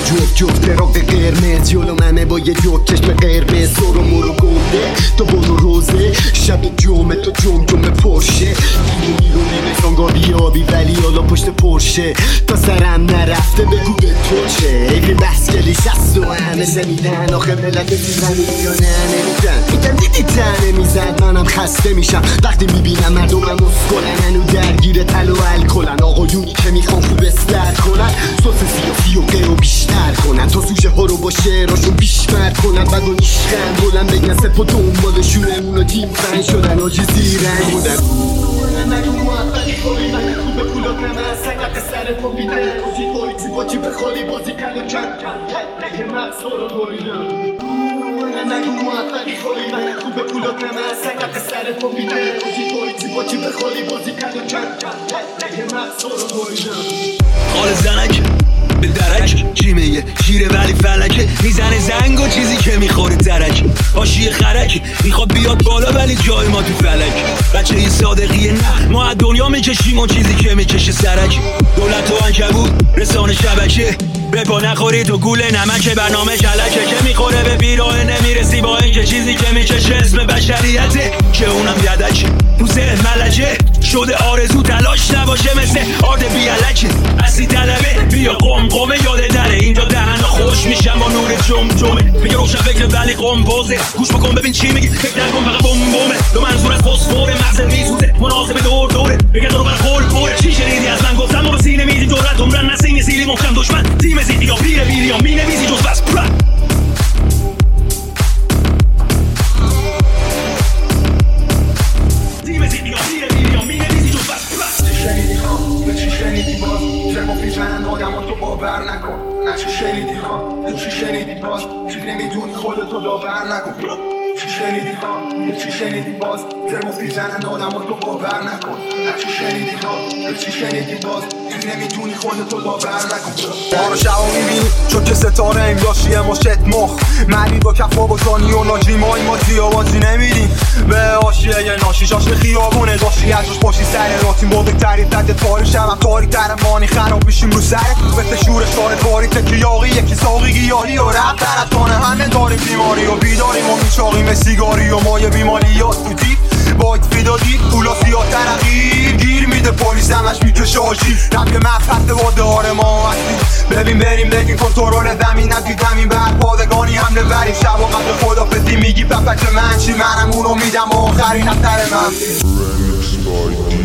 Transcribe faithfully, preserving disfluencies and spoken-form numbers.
جفت جفت راق قرمز جلو منه با یه جفت چشم قرمز سرو مرو گنده تو برو روزه شب جمعه تو جم جمعه پرشه میرو میرو نمیخوان آبی ولی حالا پشت پرشه تا سرم نرفته بگو به تو چه ایوی بسکلیش هست و همه شنیدن آخه ملت میزنی یا نه نمیدن میگن دیدی تنه میزد منم خسته میشم وقتی میبینم مردمم مسکلن هنو درگیر تل و الکلن آقایونی که میخوان خوب استر کنن سوس سیاسی و غیرو بیشتر کنن تا سوژه ها رو با شعراشون بیشتر کنن بعد و نیشخن بلن بگن سپا دنبالشونه اونا تیم فن شدن آجی زیرنگ بودن نگو موفقی خوری من خوب پولات نمه سنگت سر پا بیدن بازی بایی تی باچی بخالی بازی کل و کم کم تک مغز رو بایدم نگو موفقی خوری من خوب پولات نمه سنگت سر پا بیدن بازی بایی تی باچی بخالی بازی کل و کم کم تک مغز رو بایدم خال زنک به درک جیمه شیره ولی فلکه میزنه زنگ و چیزی که میخوره درک آشی خرک میخواد بیاد بالا ولی جای ما تو فلک بچه یه صادقیه نه ما از دنیا میکشیم و چیزی که میکشه سرک دولت و عنکبوت رسانه شبکه به پا نخوری تو گوله نمکه برنامه کلکه که میخوره به بیراه نمیرسی با اینکه چیزی که میکشه اسم بشریته که اونم یدک تو ذهن ملکه شده آرزو تلاش نباشه مثل آرد بیالکه اصلی طلبه بیا قم قمه یاده داره اینجا دهنا خوش میشم با نور جمجمه میگه روشن فکر ولی قمپوزه گوش بکن ببین چی میگی فکر نکن فقط بوم بومه دو منظور از فسفوره مغز میسوزه مناسب دور دوره بگه تو رو بر خول پوره چی شنیدی از من گفتم برو سینه میدی جرأت عمرن نسیم سیلی محکم دشمن تیم زیدی یا پیر بیریام می نویزی جز بس پرا تیم زیدی یا پیر بیریام می نویزی جز بس پرا شنیدی خان به چی شنیدی باز چرا پیزنن آدم ها تو باور نکن نه چی شنیدی خان به چی شنیدی باز چی نمیدونی خودتو داور نکن چی شنیدی خان به چی شنیدی باز چرا پیزنن آدم ها تو باور نکن نه چی شنیدی خان به چی شنیدی باز چی نمیدونی خودتو داور نکن ما رو شبا میبینی چون که ستاره انگاشیه ما شت مخ مری با کفا با زانی و ناجی مای ما زیابازی نمیدیم به آشیه یه ناشی شاش به خیابونه داشتی ازش باشی سر راتیم بزرگتری تد تاری شبم تاری تر مانی خراب بشیم رو سرت به شور شارت باری تکی یاقی یکی ساقی گیاهی و رب ترتانه همه داریم بیماری و بیداریم و میچاقیم سیگاری و مایه بیمالیات تو دیب باید فیدادی پولا سیاه ترقی گیر میده پلیس همش میکشه آجی رب یه مقصد و داره ما هستی ببین بریم بگیم کنترول زمین ندید زمین بر پادگانی حمله بریم شب و قدر خدا فتی میگی پپک من چی منم اونو میدم و آخرین اثر من